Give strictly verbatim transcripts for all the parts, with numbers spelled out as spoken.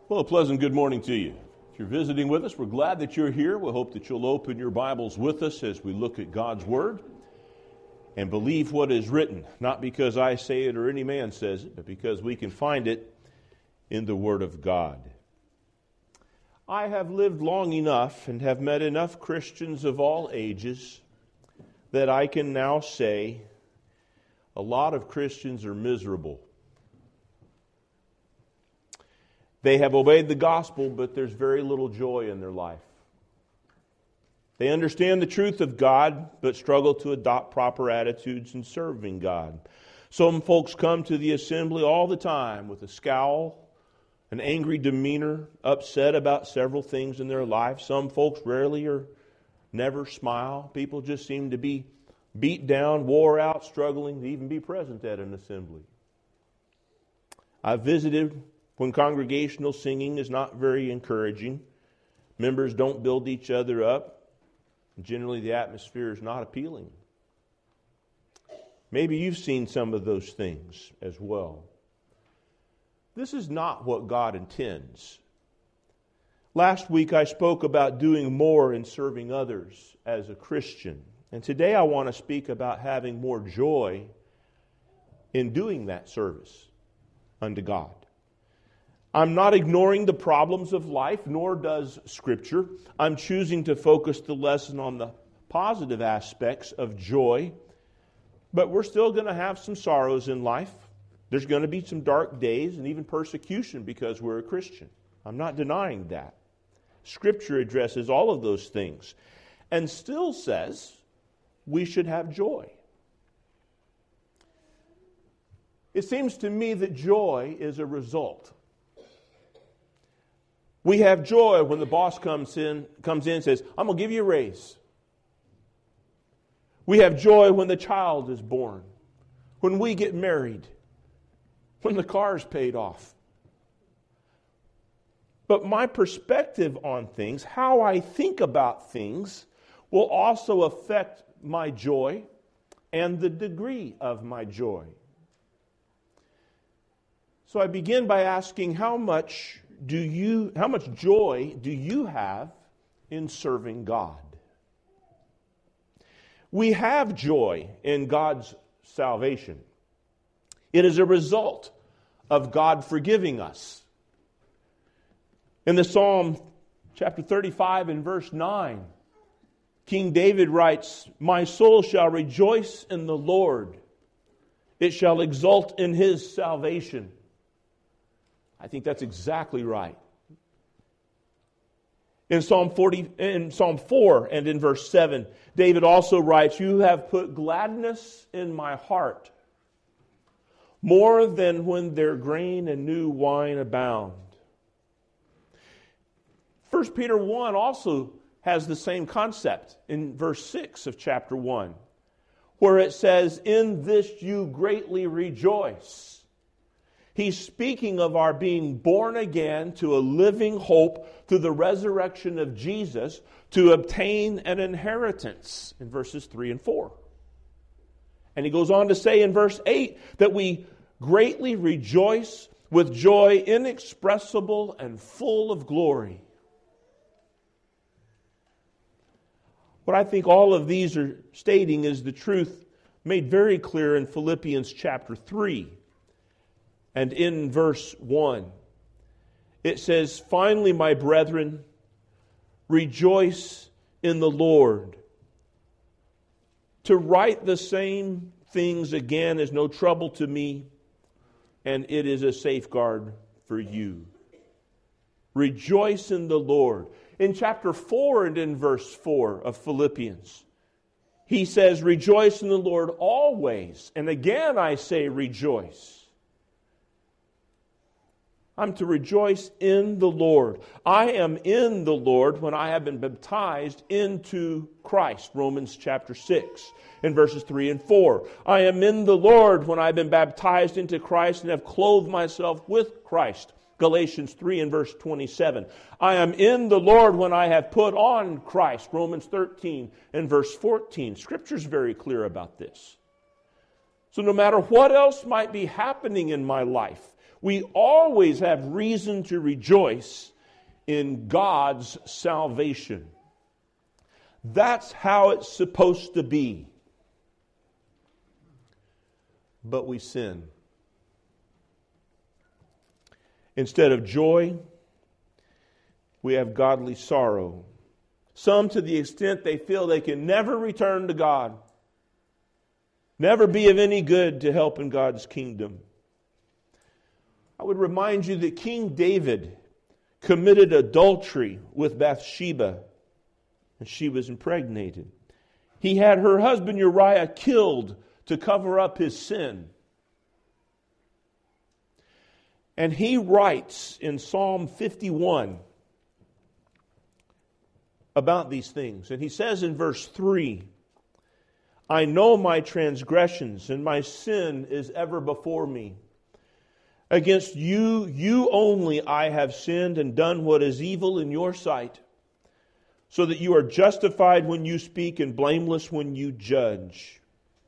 Well, a pleasant good morning to you. If you're visiting with us, we're glad that you're here. We hope that you'll open your Bibles with us as we look at God's Word and believe what is written, not because I say it or any man says it, but because we can find it in the Word of God. I have lived long enough and have met enough Christians of all ages that I can now say a lot of Christians are miserable. They have obeyed the gospel, but there's very little joy in their life. They understand the truth of God, but struggle to adopt proper attitudes in serving God. Some folks come to the assembly all the time with a scowl, an angry demeanor, upset about several things in their life. Some folks rarely or never smile. People just seem to be beat down, wore out, struggling to even be present at an assembly. I've visited when congregational singing is not very encouraging. Members don't build each other up. Generally, the atmosphere is not appealing. Maybe you've seen some of those things as well. This is not what God intends. Last week I spoke about doing more in serving others as a Christian. And today I want to speak about having more joy in doing that service unto God. I'm not ignoring the problems of life, nor does Scripture. I'm choosing to focus the lesson on the positive aspects of joy. But we're still going to have some sorrows in life. There's going to be some dark days and even persecution because we're a Christian. I'm not denying that. Scripture addresses all of those things and still says we should have joy. It seems to me that joy is a result. We have joy when the boss comes in, comes in and says, I'm going to give you a raise. We have joy when the child is born, when we get married, when the car is paid off. But my perspective on things, how I think about things, will also affect my joy and the degree of my joy. So I begin by asking, how much do you, how much joy do you have in serving God? We have joy in God's salvation. It is a result of God forgiving us. In the Psalm chapter thirty-five and verse nine, King David writes, My soul shall rejoice in the Lord. It shall exult in His salvation. I think that's exactly right. In Psalm forty, in Psalm four and in verse seven, David also writes, You have put gladness in my heart, more than when their grain and new wine abound. First Peter one also has the same concept in verse six of chapter one, where it says, In this you greatly rejoice. He's speaking of our being born again to a living hope through the resurrection of Jesus to obtain an inheritance in verses three and four. And he goes on to say in verse eight that we greatly rejoice with joy inexpressible and full of glory. What I think all of these are stating is the truth made very clear in Philippians chapter three. And in verse one, it says, Finally, my brethren, rejoice in the Lord. To write the same things again is no trouble to me, and it is a safeguard for you. Rejoice in the Lord. In chapter four and in verse four of Philippians, he says, Rejoice in the Lord always. And again I say rejoice. I'm to rejoice in the Lord. I am in the Lord when I have been baptized into Christ. Romans chapter six in verses three and four. I am in the Lord when I've been baptized into Christ and have clothed myself with Christ. Galatians three and verse twenty-seven. I am in the Lord when I have put on Christ. Romans thirteen and verse fourteen. Scripture's very clear about this. So no matter what else might be happening in my life, We always have reason to rejoice in God's salvation. That's how it's supposed to be. But we sin. Instead of joy, we have godly sorrow. Some to the extent they feel they can never return to God. Never be of any good to help in God's kingdom. I would remind you that King David committed adultery with Bathsheba, and she was impregnated. He had her husband Uriah killed to cover up his sin. And he writes in Psalm fifty-one about these things. And he says in verse three, I know my transgressions, and my sin is ever before me. Against you, you only, I have sinned and done what is evil in your sight, so that you are justified when you speak and blameless when you judge.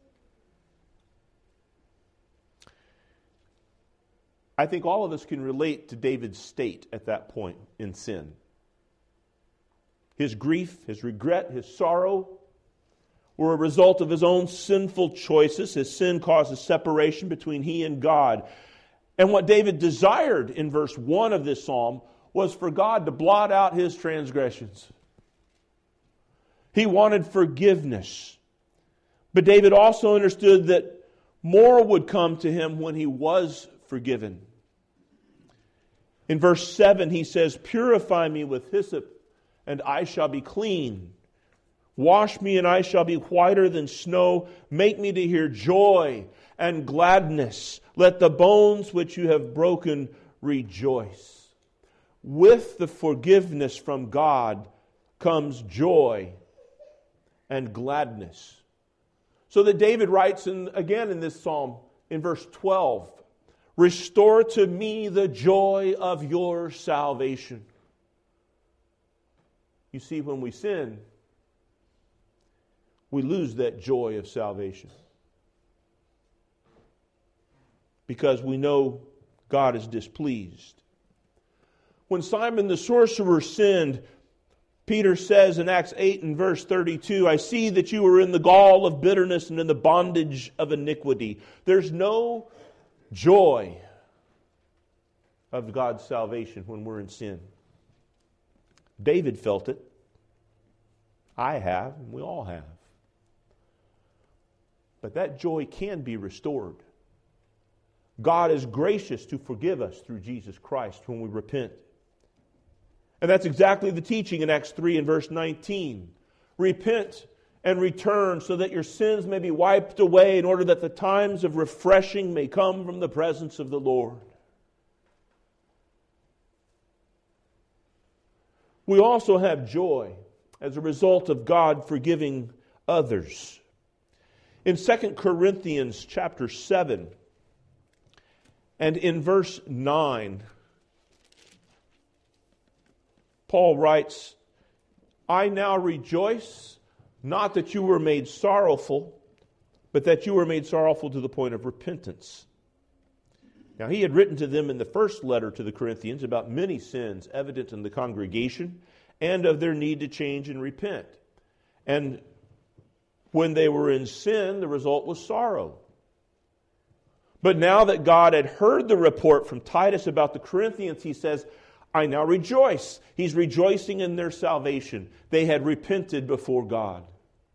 I think all of us can relate to David's state at that point in sin. His grief, his regret, his sorrow were a result of his own sinful choices. His sin causes separation between he and God. And what David desired in verse one of this psalm was for God to blot out his transgressions. He wanted forgiveness. But David also understood that more would come to him when he was forgiven. In verse seven he says, purify me with hyssop, and I shall be clean. Wash me, and I shall be whiter than snow. Make me to hear joy and gladness. Let the bones which you have broken rejoice. With the forgiveness from God comes joy and gladness. So that David writes in, again in this psalm in verse twelve, restore to me the joy of your salvation. You see, when we sin, we lose that joy of salvation. Because we know God is displeased. When Simon the sorcerer sinned, Peter says in Acts eight and verse thirty-two, I see that you are in the gall of bitterness and in the bondage of iniquity. There's no joy of God's salvation when we're in sin. David felt it. I have, and we all have. But that joy can be restored. God is gracious to forgive us through Jesus Christ when we repent. And that's exactly the teaching in Acts three and verse nineteen. Repent and return so that your sins may be wiped away in order that the times of refreshing may come from the presence of the Lord. We also have joy as a result of God forgiving others. In Second Corinthians chapter seven and in verse nine, Paul writes, I now rejoice, not that you were made sorrowful, but that you were made sorrowful to the point of repentance. Now, he had written to them in the first letter to the Corinthians about many sins evident in the congregation and of their need to change and repent. And when they were in sin, the result was sorrow. But now that God had heard the report from Titus about the Corinthians, he says, I now rejoice. He's rejoicing in their salvation. They had repented before God.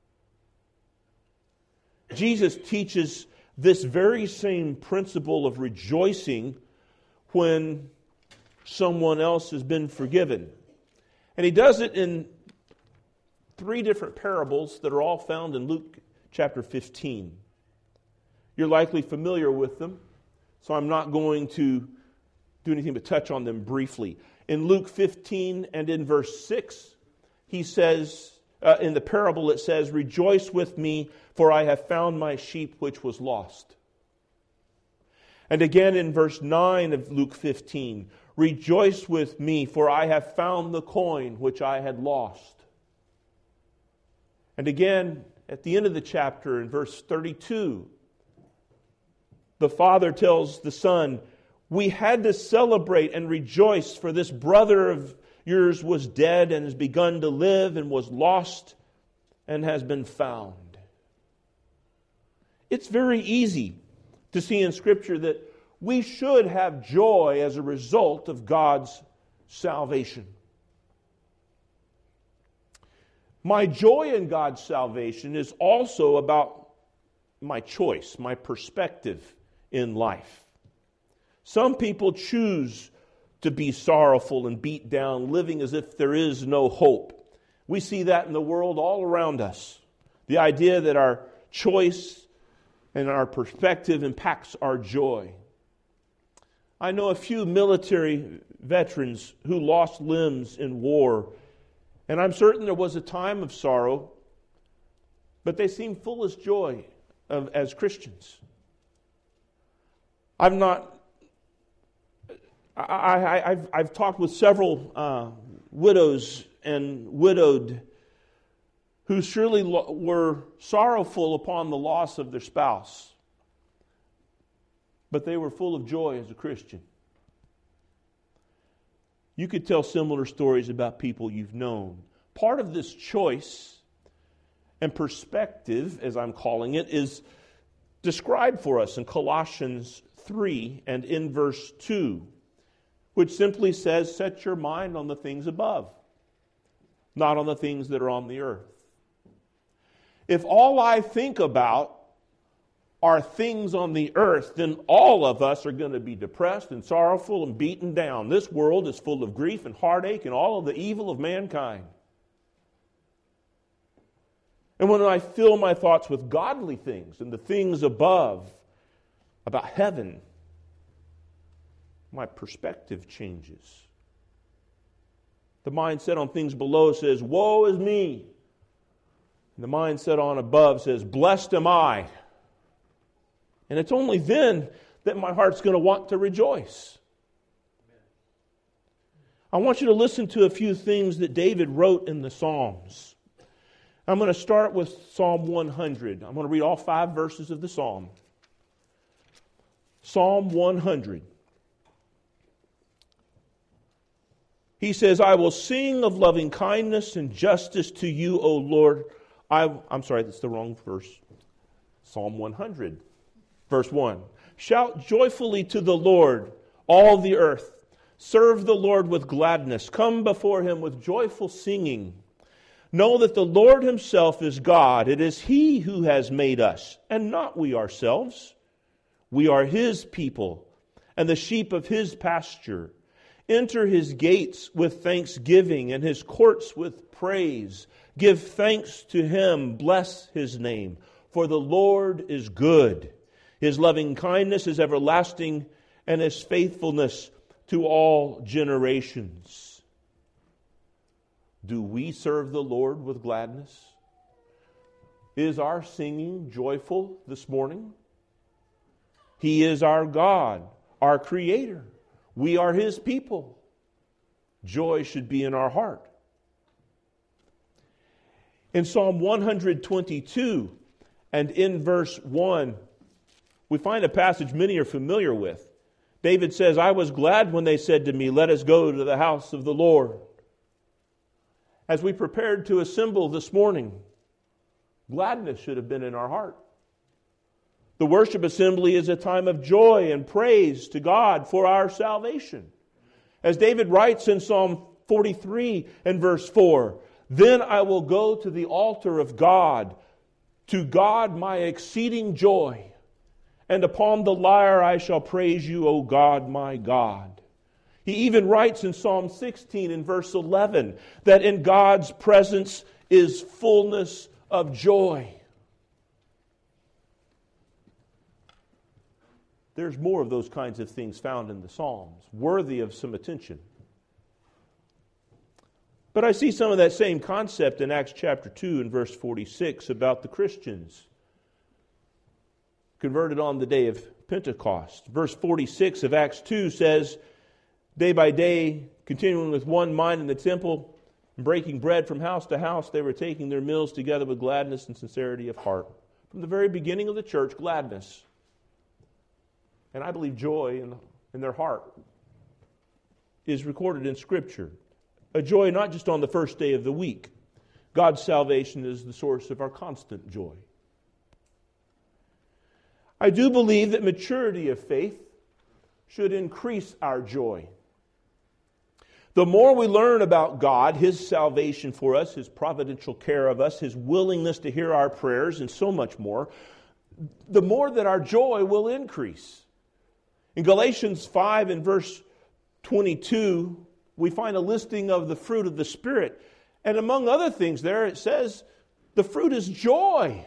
Jesus teaches this very same principle of rejoicing when someone else has been forgiven. And he does it in three different parables that are all found in Luke chapter fifteen. You're likely familiar with them, so I'm not going to do anything but touch on them briefly. In Luke fifteen and in verse six, he says, uh, in the parable it says, rejoice with me, for I have found my sheep which was lost. And again in verse nine of Luke fifteen, rejoice with me, for I have found the coin which I had lost. And again, at the end of the chapter, in verse thirty-two, the Father tells the Son, We had to celebrate and rejoice, for this brother of yours was dead and has begun to live, and was lost and has been found. It's very easy to see in Scripture that we should have joy as a result of God's salvation. My joy in God's salvation is also about my choice, my perspective in life. Some people choose to be sorrowful and beat down, living as if there is no hope. We see that in the world all around us. The idea that our choice and our perspective impacts our joy. I know a few military veterans who lost limbs in war, and I'm certain there was a time of sorrow, but they seemed full of joy of, as Christians. I've not, I, I, I've, I've talked with several uh, widows and widowed who surely lo- were sorrowful upon the loss of their spouse, but they were full of joy as a Christian. You could tell similar stories about people you've known. Part of this choice and perspective, as I'm calling it, is described for us in Colossians three and in verse two, which simply says, set your mind on the things above, not on the things that are on the earth. If all I think about are things on the earth, then all of us are going to be depressed and sorrowful and beaten down. This world is full of grief and heartache and all of the evil of mankind. And when I fill my thoughts with godly things and the things above, about heaven, my perspective changes. The mindset on things below says, woe is me. And the mindset on above says, blessed am I. And it's only then that my heart's going to want to rejoice. I want you to listen to a few things that David wrote in the Psalms. I'm going to start with Psalm one hundred. I'm going to read all five verses of the Psalm. Psalm one hundred. He says, I will sing of loving kindness and justice to you, O Lord. I, I'm sorry, that's the wrong verse. Psalm one hundred, verse one. Shout joyfully to the Lord, all the earth. Serve the Lord with gladness. Come before him with joyful singing. Know that the Lord himself is God. It is he who has made us, and not we ourselves. We are his people, and the sheep of his pasture. Enter his gates with thanksgiving, and his courts with praise. Give thanks to him, bless his name. For the Lord is good. His loving kindness is everlasting, and his faithfulness to all generations. Do we serve the Lord with gladness? Is our singing joyful this morning? He is our God, our Creator. We are his people. Joy should be in our heart. In Psalm one twenty-two and in verse one, we find a passage many are familiar with. David says, I was glad when they said to me, let us go to the house of the Lord. As we prepared to assemble this morning, gladness should have been in our heart. The worship assembly is a time of joy and praise to God for our salvation. As David writes in Psalm forty-three and verse four, then I will go to the altar of God, to God my exceeding joy, and upon the lyre I shall praise you, O God, my God. He even writes in Psalm sixteen and verse eleven that in God's presence is fullness of joy. There's more of those kinds of things found in the Psalms, worthy of some attention. But I see some of that same concept in Acts chapter two and verse forty-six about the Christians converted on the day of Pentecost. Verse forty-six of Acts two says, day by day, continuing with one mind in the temple, and breaking bread from house to house, they were taking their meals together with gladness and sincerity of heart. From the very beginning of the church, gladness. And I believe joy in, in their heart is recorded in Scripture. A joy not just on the first day of the week. God's salvation is the source of our constant joy. I do believe that maturity of faith should increase our joy. The more we learn about God, His salvation for us, His providential care of us, His willingness to hear our prayers, and so much more, the more that our joy will increase. In Galatians five and verse twenty-two, we find a listing of the fruit of the Spirit. And among other things there, it says the fruit is joy.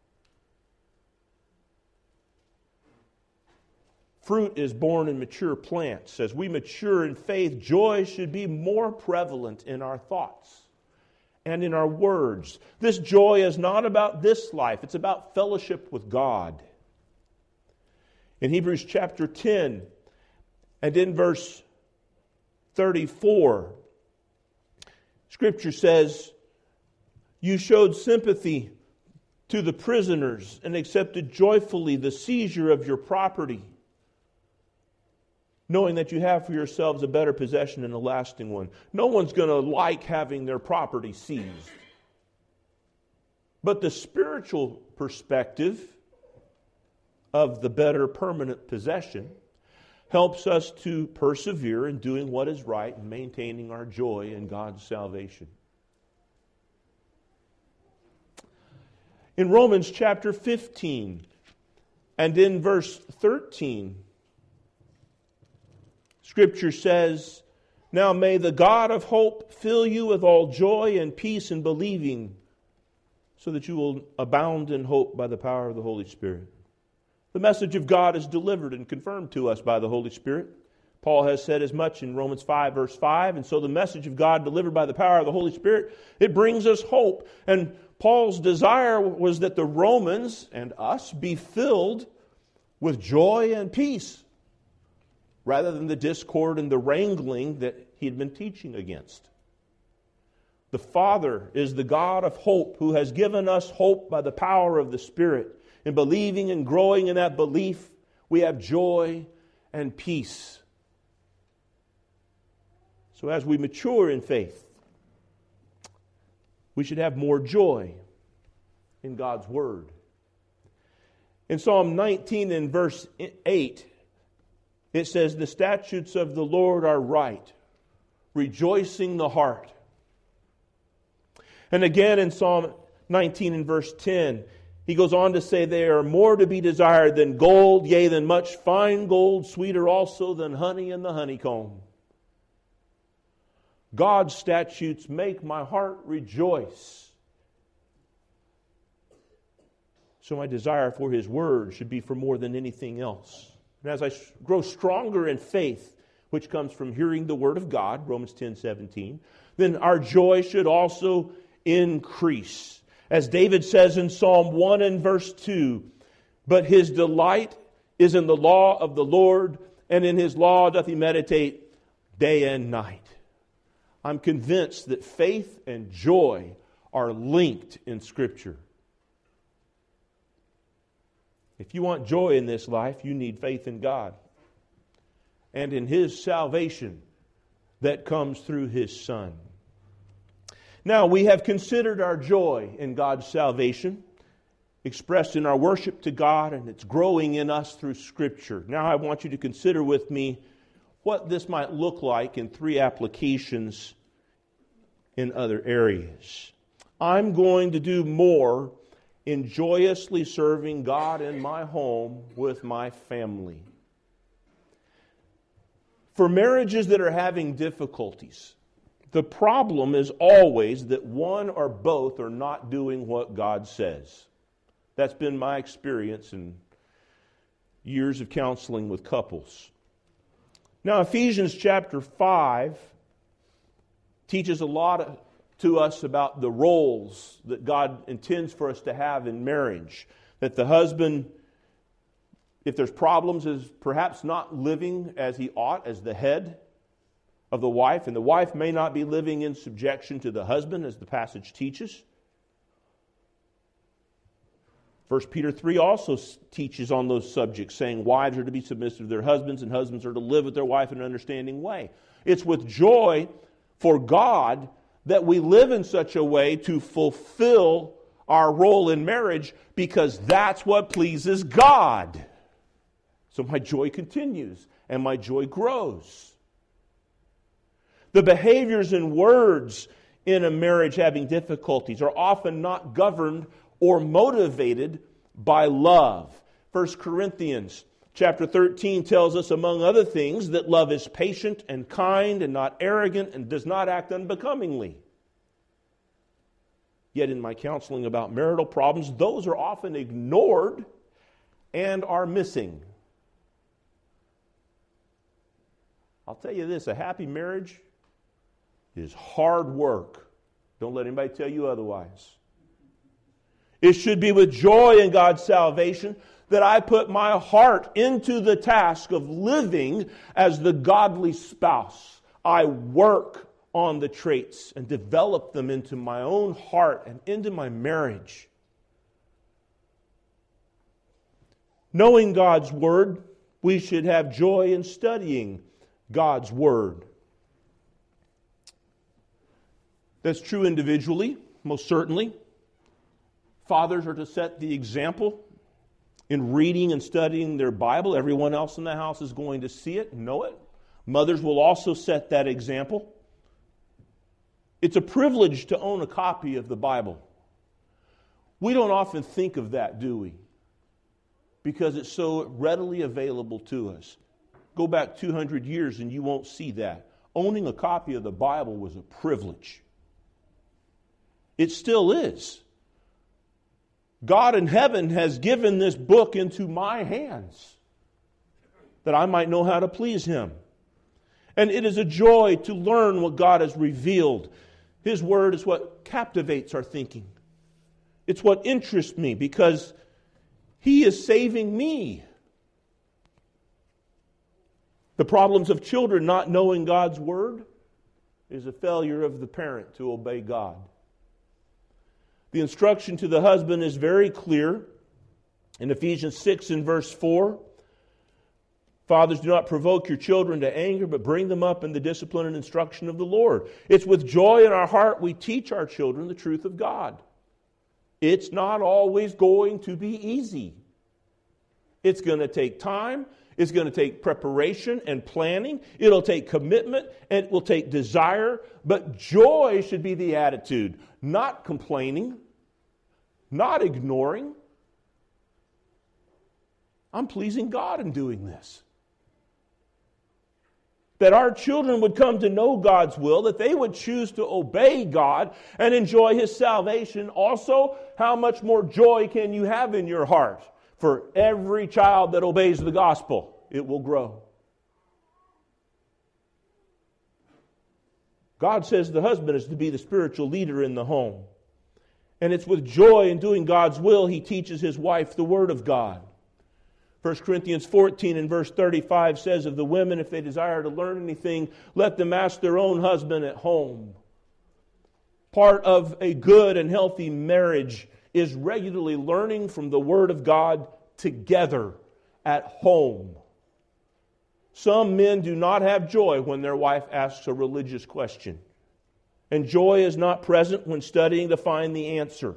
Fruit is born in mature plants. As we mature in faith, joy should be more prevalent in our thoughts and in our words. This joy is not about this life. It's about fellowship with God. In Hebrews chapter ten and in verse thirty-four, Scripture says, "You showed sympathy to the prisoners and accepted joyfully the seizure of your property, knowing that you have for yourselves a better possession and a lasting one." No one's going to like having their property seized. But the spiritual perspective of the better permanent possession helps us to persevere in doing what is right and maintaining our joy in God's salvation. In Romans chapter fifteen and in verse thirteen, Scripture says, "Now may the God of hope fill you with all joy and peace in believing, so that you will abound in hope by the power of the Holy Spirit." The message of God is delivered and confirmed to us by the Holy Spirit. Paul has said as much in Romans five, verse five. And so the message of God delivered by the power of the Holy Spirit, it brings us hope. And Paul's desire was that the Romans and us be filled with joy and peace, rather than the discord and the wrangling that he had been teaching against. The Father is the God of hope, who has given us hope by the power of the Spirit. In believing and growing in that belief, we have joy and peace. So as we mature in faith, we should have more joy in God's Word. In Psalm nineteen and verse eight, it says, "The statutes of the Lord are right, rejoicing the heart." And again in Psalm nineteen and verse ten, he goes on to say, "They are more to be desired than gold, yea, than much fine gold, sweeter also than honey and the honeycomb." God's statutes make my heart rejoice. So my desire for His Word should be for more than anything else. And as I grow stronger in faith, which comes from hearing the Word of God, Romans ten seventeen, then our joy should also increase. As David says in Psalm one and verse two, "But his delight is in the law of the Lord, and in His law doth he meditate day and night." I'm convinced that faith and joy are linked in Scripture. If you want joy in this life, you need faith in God and in His salvation that comes through His Son. Now, we have considered our joy in God's salvation, expressed in our worship to God, and it's growing in us through Scripture. Now, I want you to consider with me what this might look like in three applications in other areas. I'm going to do more in joyously serving God in my home with my family. For marriages that are having difficulties, the problem is always that one or both are not doing what God says. That's been my experience in years of counseling with couples. Now, Ephesians chapter five teaches a lot to us about the roles that God intends for us to have in marriage. That the husband, if there's problems, is perhaps not living as he ought as the head of the wife, and the wife may not be living in subjection to the husband, as the passage teaches. First Peter three also teaches on those subjects, saying wives are to be submissive to their husbands and husbands are to live with their wife in an understanding way. It's with joy for God that we live in such a way to fulfill our role in marriage, because that's what pleases God. So my joy continues and my joy grows. The behaviors and words in a marriage having difficulties are often not governed or motivated by love. First Corinthians chapter thirteen tells us, among other things, that love is patient and kind and not arrogant and does not act unbecomingly. Yet in my counseling about marital problems, those are often ignored and are missing. I'll tell you this, a happy marriage is hard work. Don't let anybody tell you otherwise. It should be with joy in God's salvation that I put my heart into the task of living as the godly spouse. I work on the traits and develop them into my own heart and into my marriage. Knowing God's Word, we should have joy in studying God's Word. That's true individually, most certainly. Fathers are to set the example in reading and studying their Bible. Everyone else in the house is going to see it and know it. Mothers will also set that example. It's a privilege to own a copy of the Bible. We don't often think of that, do we? Because it's so readily available to us. Go back two hundred years and you won't see that. Owning a copy of the Bible was a privilege. It still is. God in heaven has given this book into my hands that I might know how to please Him. And it is a joy to learn what God has revealed. His Word is what captivates our thinking. It's what interests me because He is saving me. The problems of children not knowing God's Word is a failure of the parent to obey God. The instruction to the husband is very clear in Ephesians six and verse four. Fathers, do not provoke your children to anger, but bring them up in the discipline and instruction of the Lord. It's with joy in our heart we teach our children the truth of God. It's not always going to be easy. It's going to take time. It's going to take preparation and planning. It'll take commitment and it will take desire. But joy should be the attitude. Not complaining. Not ignoring. I'm pleasing God in doing this. That our children would come to know God's will, that they would choose to obey God and enjoy His salvation. Also, how much more joy can you have in your heart? For every child that obeys the gospel, it will grow. God says the husband is to be the spiritual leader in the home. And it's with joy in doing God's will he teaches his wife the Word of God. First Corinthians fourteen and verse thirty-five says of the women, if they desire to learn anything, let them ask their own husband at home. Part of a good and healthy marriage is regularly learning from the Word of God together at home. Some men do not have joy when their wife asks a religious question. And joy is not present when studying to find the answer.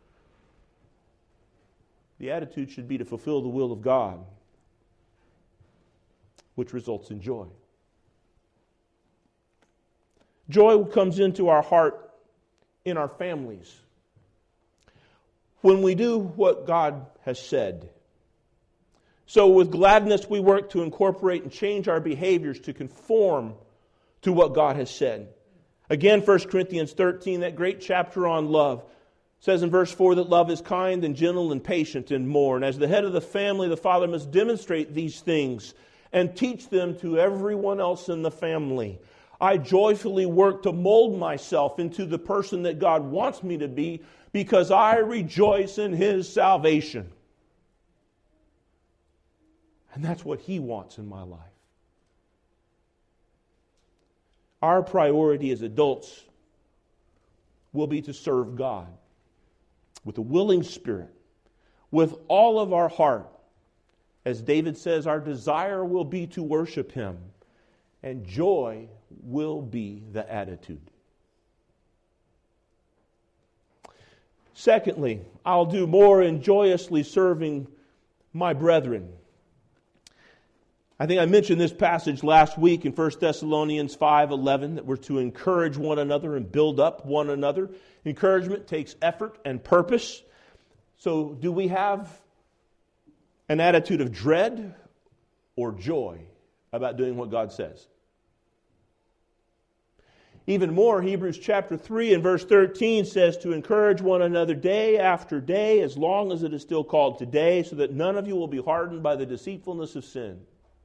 The attitude should be to fulfill the will of God, which results in joy. Joy comes into our heart in our families when we do what God has said. So with gladness we work to incorporate and change our behaviors to conform to what God has said. Again, First Corinthians thirteen, that great chapter on love, says in verse four that love is kind and gentle and patient and more. And as the head of the family, the father must demonstrate these things and teach them to everyone else in the family. I joyfully work to mold myself into the person that God wants me to be because I rejoice in His salvation. And that's what He wants in my life. Our priority as adults will be to serve God with a willing spirit, with all of our heart. As David says, our desire will be to worship Him, and joy will be the attitude. Secondly, I'll do more in joyously serving my brethren. I think I mentioned this passage last week in First Thessalonians five eleven, that we're to encourage one another and build up one another. Encouragement takes effort and purpose. So do we have an attitude of dread or joy about doing what God says? Even more, Hebrews chapter three and verse thirteen says to encourage one another day after day, as long as it is still called today, so that none of you will be hardened by the deceitfulness of sin.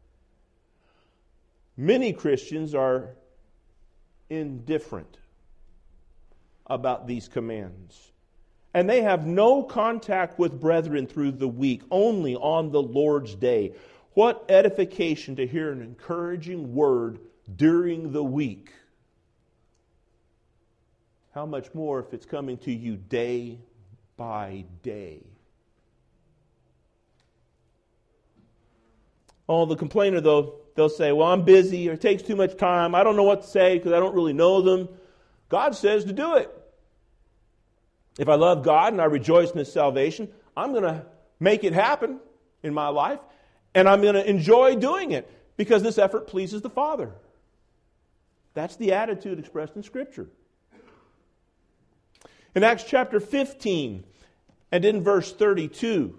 Many Christians are indifferent about these commands. And they have no contact with brethren through the week, only on the Lord's day. What edification to hear an encouraging word during the week. How much more if it's coming to you day by day. Oh, the complainer, though, they'll say, well, I'm busy, or it takes too much time. I don't know what to say because I don't really know them. God says to do it. If I love God and I rejoice in His salvation, I'm going to make it happen in my life, and I'm going to enjoy doing it because this effort pleases the Father. That's the attitude expressed in Scripture. In Acts chapter fifteen and in verse thirty-two,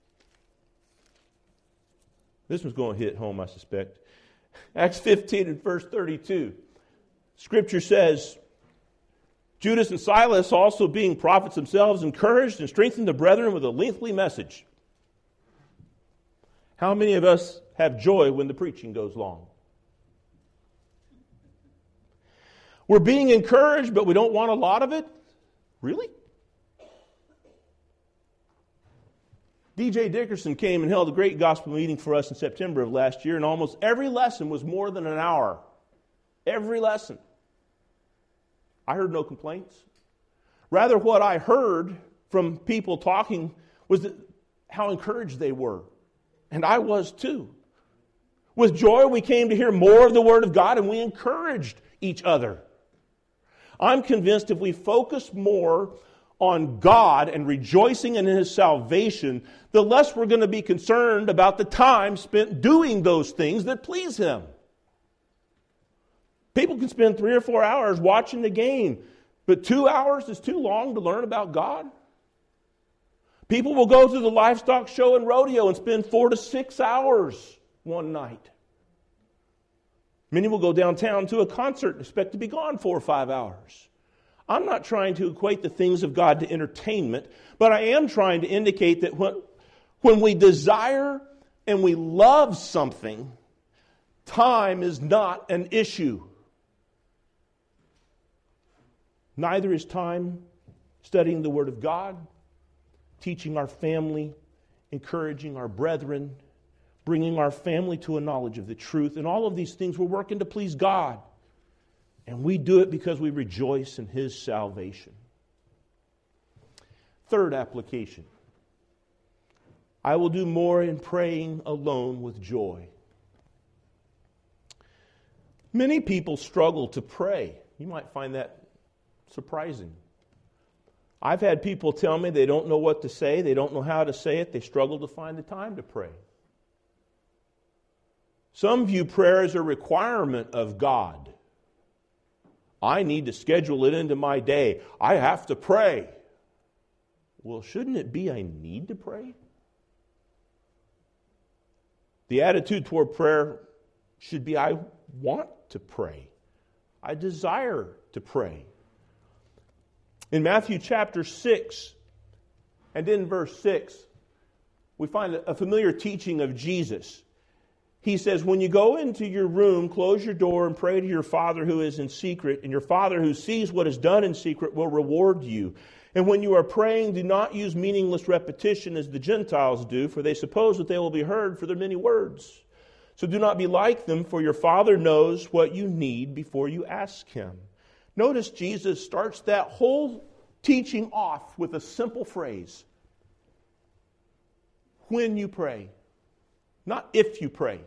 this one's going to hit home, I suspect. Acts fifteen and verse thirty-two. Scripture says, Judas and Silas, also being prophets themselves, encouraged and strengthened the brethren with a lengthy message. How many of us have joy when the preaching goes long? We're being encouraged, but we don't want a lot of it? Really? D J Dickerson came and held a great gospel meeting for us in September of last year, and almost every lesson was more than an hour. Every lesson. I heard no complaints. Rather, what I heard from people talking was that how encouraged they were. And I was too. With joy, we came to hear more of the Word of God, and we encouraged each other. I'm convinced if we focus more on God and rejoicing in His salvation, the less we're going to be concerned about the time spent doing those things that please Him. People can spend three or four hours watching the game, but two hours is too long to learn about God. People will go to the livestock show and rodeo and spend four to six hours one night. Many will go downtown to a concert and expect to be gone four or five hours. I'm not trying to equate the things of God to entertainment, but I am trying to indicate that when, when we desire and we love something, time is not an issue. Neither is time studying the Word of God, teaching our family, encouraging our brethren, bringing our family to a knowledge of the truth. And all of these things, we're working to please God. And we do it because we rejoice in His salvation. Third application. I will do more in praying alone with joy. Many people struggle to pray. You might find that surprising. I've had people tell me they don't know what to say, they don't know how to say it, they struggle to find the time to pray. Some view prayer as a requirement of God. I need to schedule it into my day. I have to pray. Well, shouldn't it be I need to pray? The attitude toward prayer should be I want to pray. I desire to pray. In Matthew chapter six and in verse six, we find a familiar teaching of Jesus. He says, when you go into your room, close your door and pray to your Father who is in secret, and your Father who sees what is done in secret will reward you. And when you are praying, do not use meaningless repetition as the Gentiles do, for they suppose that they will be heard for their many words. So do not be like them, for your Father knows what you need before you ask Him. Notice Jesus starts that whole teaching off with a simple phrase. when you pray, not if you pray.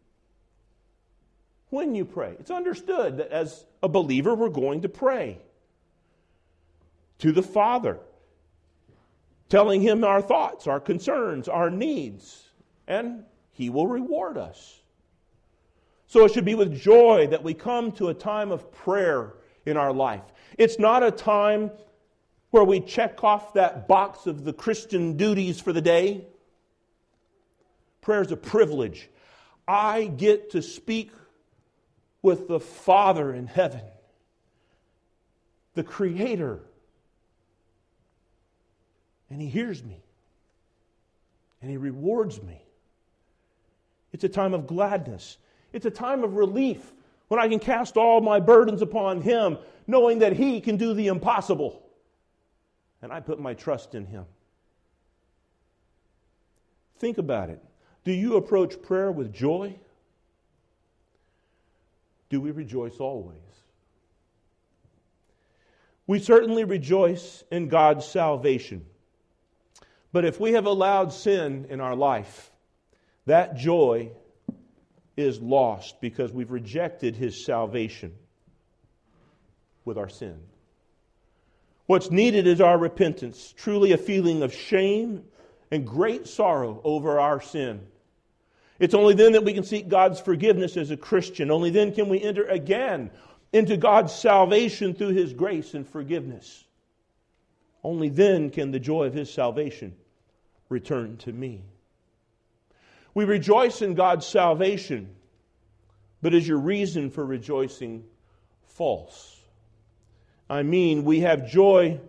When you pray. It's understood that as a believer, we're going to pray to the Father, telling Him our thoughts, our concerns, our needs, and He will reward us. So it should be with joy that we come to a time of prayer in our life. It's not a time where we check off that box of the Christian duties for the day. Prayer is a privilege. I get to speak with the Father in heaven, the Creator. And He hears me. And He rewards me. It's a time of gladness. It's a time of relief when I can cast all my burdens upon Him, knowing that He can do the impossible. And I put my trust in Him. Think about it. Do you approach prayer with joy? Do we rejoice always? We certainly rejoice in God's salvation. But if we have allowed sin in our life, that joy is lost because we've rejected His salvation with our sin. What's needed is our repentance, truly a feeling of shame and great sorrow over our sin. It's only then that we can seek God's forgiveness as a Christian. Only then can we enter again into God's salvation through His grace and forgiveness. Only then can the joy of His salvation return to me. We rejoice in God's salvation, but is your reason for rejoicing false? I mean, we have joy,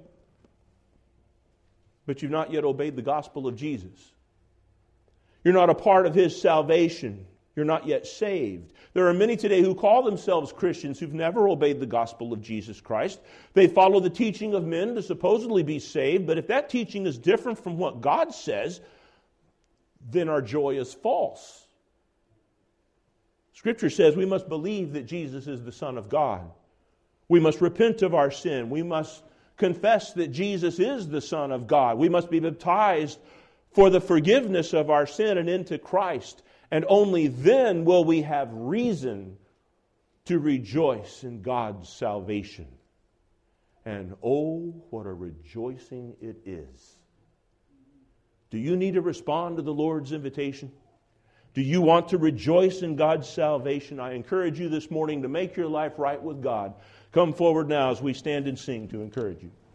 but you've not yet obeyed the gospel of Jesus. You're not a part of His salvation. You're not yet saved. There are many today who call themselves Christians who've never obeyed the gospel of Jesus Christ. They follow the teaching of men to supposedly be saved, but if that teaching is different from what God says, then our joy is false. Scripture says we must believe that Jesus is the Son of God. We must repent of our sin. We must confess that Jesus is the Son of God. We must be baptized for the forgiveness of our sin and into Christ. And only then will we have reason to rejoice in God's salvation. And oh, what a rejoicing it is. Do you need to respond to the Lord's invitation? Do you want to rejoice in God's salvation? I encourage you this morning to make your life right with God. Come forward now as we stand and sing to encourage you.